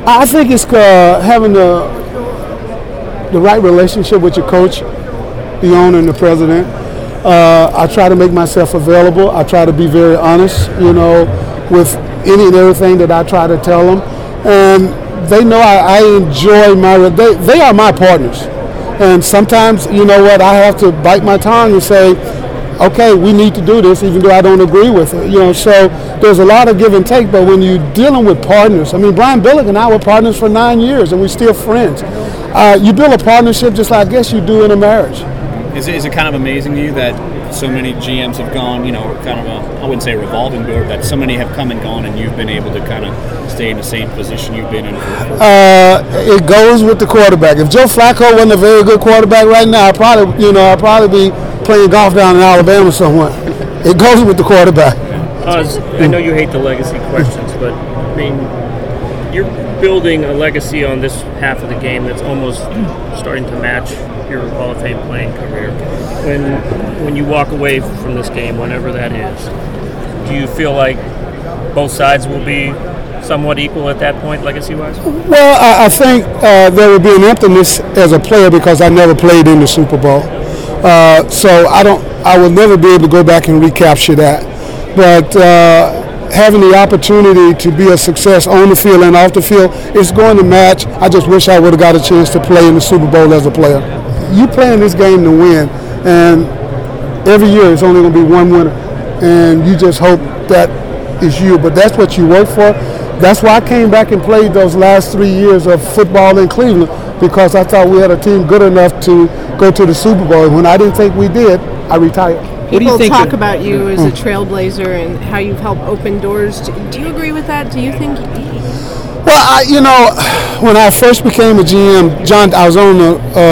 I think it's having the right relationship with your coach, the owner, and the president. I try to make myself available. I try to be very honest, with any and everything that I try to tell them. And they know I enjoy they are my partners. And sometimes, I have to bite my tongue and say, okay, we need to do this, even though I don't agree with it. So there's a lot of give and take. But when you're dealing with partners, Brian Billick and I were partners for 9 years, and we're still friends. You build a partnership just like I guess you do in a marriage. Is it kind of amazing to you that so many GMs have gone, kind of I wouldn't say a revolving door, but so many have come and gone, and you've been able to kind of stay in the same position you've been in? It goes with the quarterback. If Joe Flacco wasn't a very good quarterback right now, I'd probably be playing golf down in Alabama somewhere. It goes with the quarterback. I know you hate the legacy questions, but you're building a legacy on this half of the game that's almost starting to match your Hall of Fame playing career. When you walk away from this game, whenever that is, do you feel like both sides will be somewhat equal at that point, legacy-wise? Well, I think there would be an emptiness as a player because I never played in the Super Bowl. So I will never be able to go back and recapture that. But having the opportunity to be a success on the field and off the field is going to match. I just wish I would have got a chance to play in the Super Bowl as a player. You play in this game to win, and every year it's only going to be one winner. And you just hope that is you. But that's what you work for. That's why I came back and played those last 3 years of football in Cleveland, because I thought we had a team good enough to go to the Super Bowl. And when I didn't think we did, I retired. People talk about you as a trailblazer and how you've helped open doors. Do you agree with that? Do you think? Well, when I first became a GM, I was on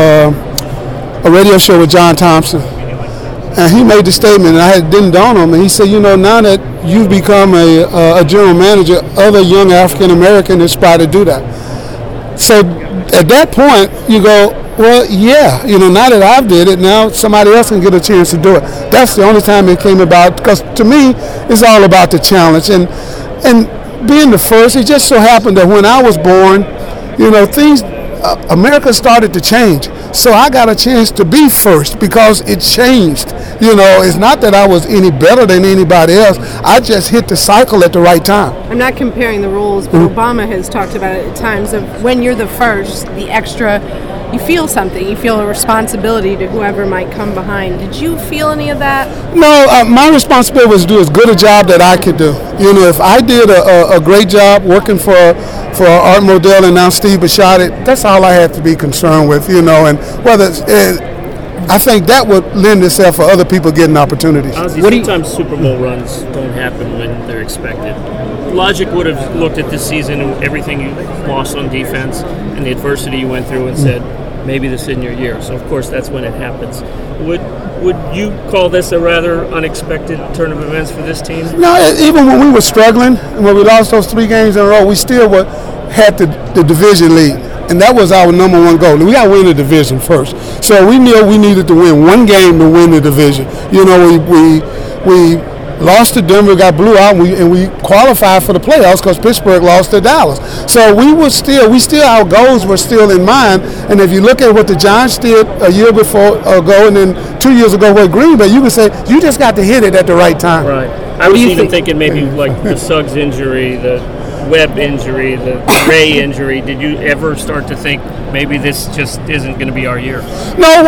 a radio show with John Thompson, and he made the statement, and it didn't dawn on me. He said, now that you've become a general manager, other young African Americans aspire to do that. So at that point, you go, well, yeah, now that I've did it, now somebody else can get a chance to do it. That's the only time it came about, because to me, it's all about the challenge. And being the first, it just so happened that when I was born, things, America started to change. So I got a chance to be first because it changed. It's not that I was any better than anybody else. I just hit the cycle at the right time. I'm not comparing the roles, but Obama has talked about it at times of when you're the first, the extra, you feel something. You feel a responsibility to whoever might come behind. Did you feel any of that? No, my responsibility was to do as good a job that I could do. If I did a great job working for Art Modell and now Steve Bisciotti, that's all I had to be concerned with, and whether I think that would lend itself for other people getting opportunities. Sometimes Super Bowl runs don't happen when they're expected. Logic would have looked at this season and everything you lost on defense and the adversity you went through and said, maybe this isn't your year. So, of course, that's when it happens. Would you call this a rather unexpected turn of events for this team? No, even when we were struggling and when we lost those 3 games in a row, we still had the division lead. And that was our number one goal. We got to win the division first. So we knew we needed to win one game to win the division. We lost to Denver, got blew out, and we qualified for the playoffs because Pittsburgh lost to Dallas. So our goals were still in mind. And if you look at what the Giants did a year ago and then 2 years ago with Green Bay, you can say you just got to hit it at the right time. Right. I was even thinking maybe like the Suggs injury, the Webb injury, the Ray injury. Did you ever start to think maybe this just isn't going to be our year? No,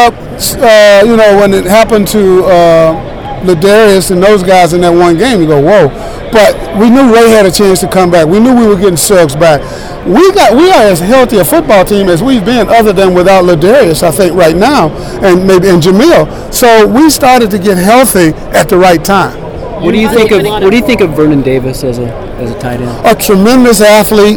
when it happened to Ladarius and those guys in that one game, you go, whoa. But we knew Ray had a chance to come back. We knew we were getting Suggs back. We are as healthy a football team as we've been, other than without Ladarius, I think, right now, and Jamil. So we started to get healthy at the right time. What do you think of Vernon Davis as a tight end? A tremendous athlete,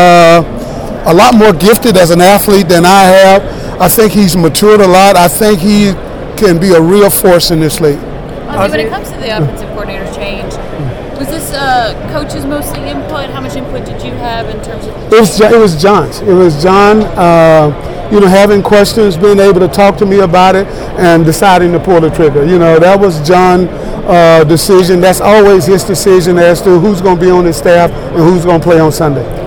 a lot more gifted as an athlete than I have. I think he's matured a lot. I think he can be a real force in this league. When it comes to the offensive coordinator change, was this coach's mostly input? How much input did you have in terms of? It was John's. It was John. Having questions, being able to talk to me about it, and deciding to pull the trigger. That was John's decision. That's always his decision as to who's going to be on his staff and who's going to play on Sunday.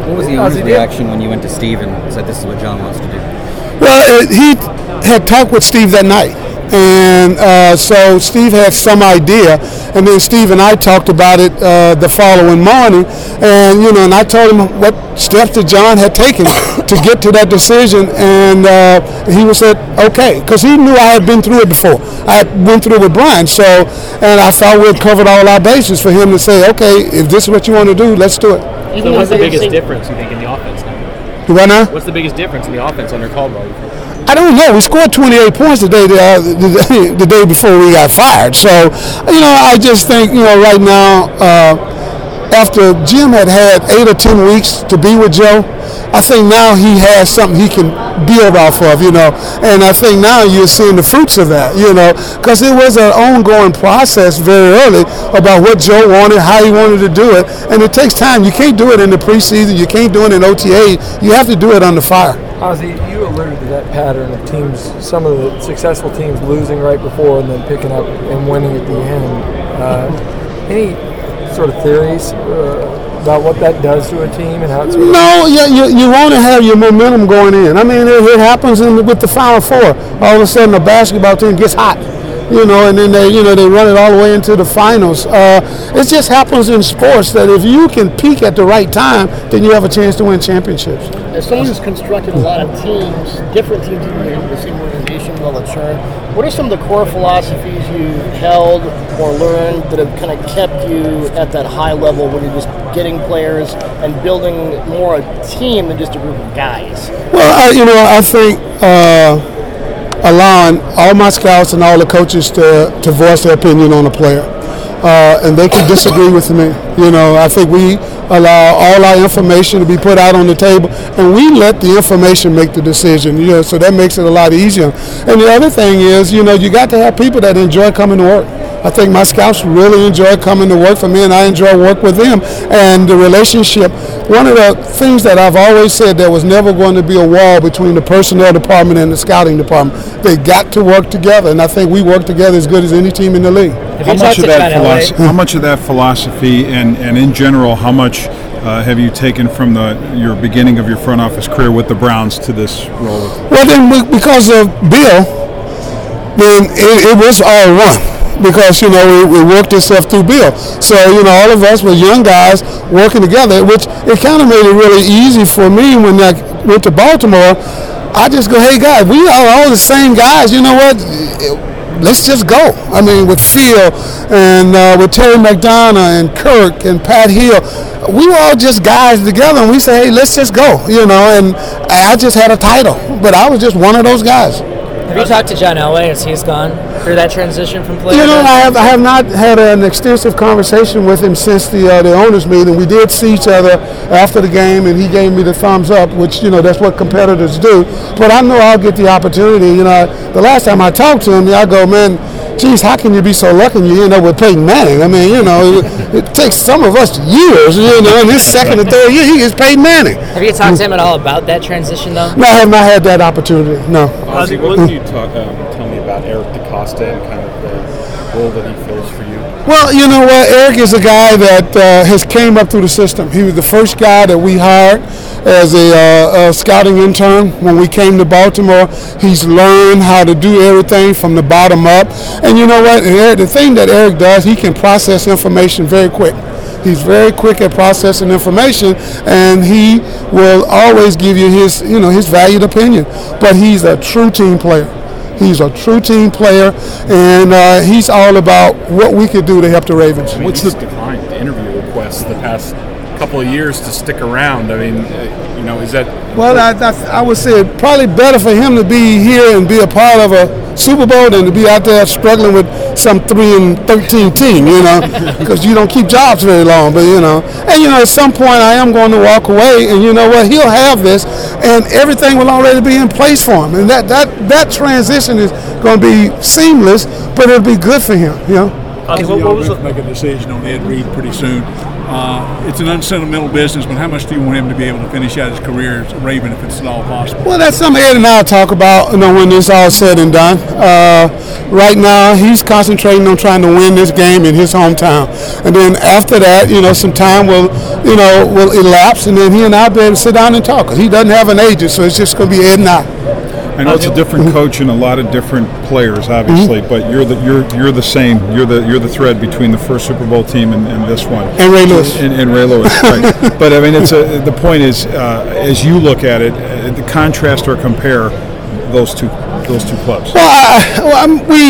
What was the owner's reaction when you went to Steve and said this is what John wants to do? Well, he had talked with Steve that night. And so Steve had some idea, and then Steve and I talked about it the following morning, and and I told him what steps that John had taken to get to that decision, and he said okay, because he knew I had been through it before. I had went through it with Brian, and I thought we had covered all our bases for him to say, okay, if this is what you want to do, let's do it. So what's the biggest difference you think in the offense now? What now? What's the biggest difference in the offense under Caldwell? I don't know. We scored 28 points the day before we got fired. So, I just think, right now, after Jim had 8 or 10 weeks to be with Joe, I think now he has something he can build off of, and I think now you're seeing the fruits of that, because it was an ongoing process very early about what Joe wanted, how he wanted to do it, and it takes time. You can't do it in the preseason. You can't do it in OTA. You have to do it under fire. Ozzie, you alluded to that pattern of teams, some of the successful teams losing right before and then picking up and winning at the end. Any sort of theories about what that does to a team and how it's? No, you want to have your momentum going in. I mean, it happens with the Final Four. All of a sudden, a basketball team gets hot. And then they run it all the way into the finals. It just happens in sports that if you can peak at the right time, then you have a chance to win championships. As someone who's constructed a lot of teams, different teams in the same organization, well, at Churn, what are some of the core philosophies you've held or learned that have kind of kept you at that high level when you're just getting players and building more a team than just a group of guys? Well, I think allowing all my scouts and all the coaches to voice their opinion on a player. And they can disagree with me. I think we allow all our information to be put out on the table, and we let the information make the decision. So that makes it a lot easier. And the other thing is, you got to have people that enjoy coming to work. I think my scouts really enjoy coming to work for me, and I enjoy work with them. And the relationship, one of the things that I've always said, there was never going to be a wall between the personnel department and the scouting department. They got to work together, and I think we work together as good as any team in the league. How much of that philosophy and in general, how much have you taken from your beginning of your front office career with the Browns to this role? Well, then because of Bill, then it was all one. Because, we worked this stuff through Bill. So, all of us were young guys working together, which it kind of made it really easy for me when I went to Baltimore. I just go, hey, guys, we are all the same guys. You know what? Let's just go. I mean, with Phil and with Terry McDonough and Kirk and Pat Hill, we were all just guys together, and we say, hey, let's just go, and I just had a title, but I was just one of those guys. Have you talked to John Elway as he's gone through that transition from player? I have not had an extensive conversation with him since the owners meeting. We did see each other after the game, and he gave me the thumbs up, which that's what competitors do. But I know I'll get the opportunity. The last time I talked to him, I go, man, geez, how can you be so lucky you end up with Peyton Manning? I mean, it takes some of us years, in his second or third year, he gets Peyton Manning. Have you talked to him at all about that transition, though? No, I have not had that opportunity, no. Ozzie, what can you tell me about Eric DeCosta and kind of the role that he fills for you? Well, you know what? Eric is a guy that has came up through the system. He was the first guy that we hired as a scouting intern when we came to Baltimore. He's learned how to do everything from the bottom up. And you know what? The thing that Eric does, he can process information very quick. He's very quick at processing information, and he will always give you his valued opinion. But he's a true team player. He's a true team player, and he's all about what we could do to help the Ravens. What's the decline to interview requests the past couple of years to stick around? I mean, is that? Well, I would say it's probably better for him to be here and be a part of a Super Bowl than to be out there struggling with some 3-13 team, because you don't keep jobs very long. But at some point I am going to walk away, and you know what? He'll have this, and everything will already be in place for him, and that transition is going to be seamless, but it'll be good for him. What was make a decision on Ed Reed pretty soon. It's an unsentimental business, but how much do you want him to be able to finish out his career as a Raven if it's at all possible? Well, that's something Ed and I will talk about, when this all said and done. Right now, he's concentrating on trying to win this game in his hometown. And then after that, some time will elapse, and then he and I will be able to sit down and talk. 'Cause he doesn't have an agent, so it's just going to be Ed and I. I know it's a different coach and a lot of different players, obviously, but you're the same. You're the thread between the first Super Bowl team and this one. And Ray Lewis. And Ray Lewis, right. But I mean, the point is, as you look at it, the contrast or compare those two clubs. Well,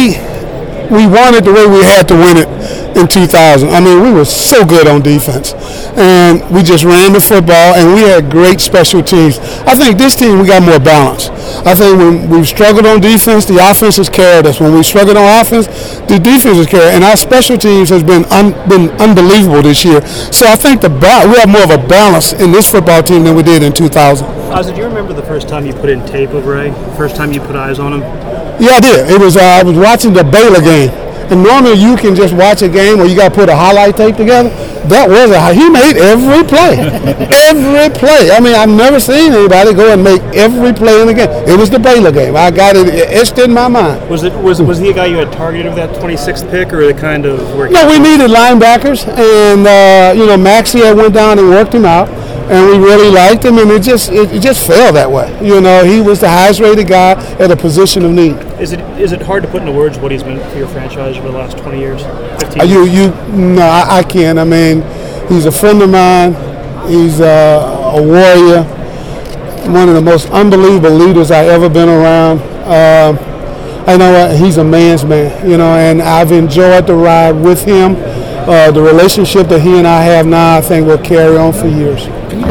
we won it the way we had to win it in 2000. I mean, we were so good on defense, and we just ran the football, and we had great special teams. I think this team, we got more balance. I think when we've struggled on defense, the offense has carried us. When we struggled on offense, the defense has carried, and our special teams has been unbelievable this year. So I think we have more of a balance in this football team than we did in 2000. Ozzie, do you remember the first time you put in tape of Ray? First time you put eyes on him? Yeah, I did. It was I was watching the Baylor game. And normally you can just watch a game where you got to put a highlight tape together. That was he made every play. Every play. I mean, I've never seen anybody go and make every play in the game. It was the Baylor game. I got it etched in my mind. Was he a guy you had targeted with that 26th pick, or the kind of work? No, we needed linebackers, and Maxie had went down and worked him out. And we really liked him, and it just fell that way. He was the highest rated guy at a position of need. Is it hard to put into words what he's meant for your franchise over the last 20 years, 15 years? No, I can't. I mean, he's a friend of mine. He's a warrior. One of the most unbelievable leaders I've ever been around. I know what, he's a man's man, and I've enjoyed the ride with him. The relationship that he and I have now, I think, will carry on for years. Can